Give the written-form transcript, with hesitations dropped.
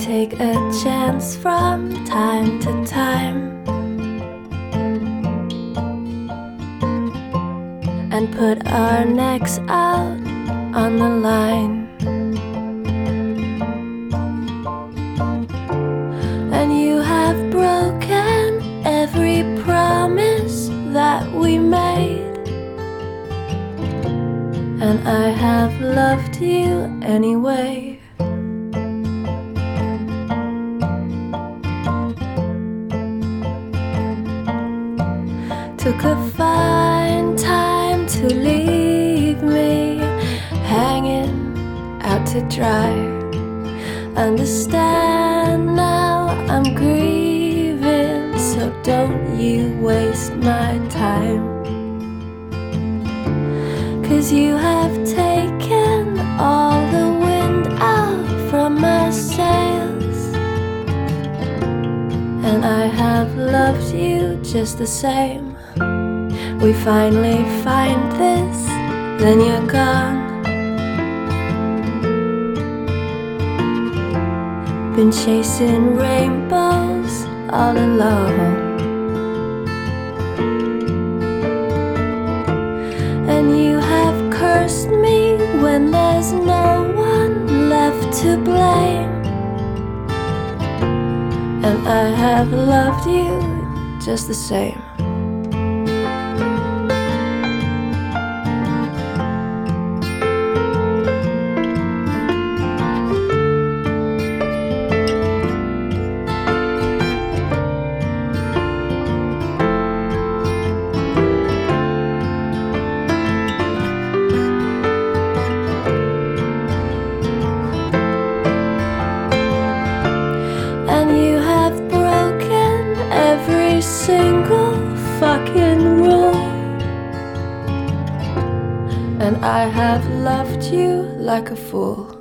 take a chance from time to time and put our necks out on the line. And you have broken every promise that we made, and I have loved you anyway. Took a fine time to leave me hanging out to dry. Understand now I'm grieving, so don't you waste my time. 'Cause you have taken all the wind out from my sails, and I have loved you just the same. We finally find this, then you're gone. Been chasing rainbows all alone, and you have cursed me when there's no one left to blame. And I have loved you just the same. Every single fucking rule, and I have loved you like a fool.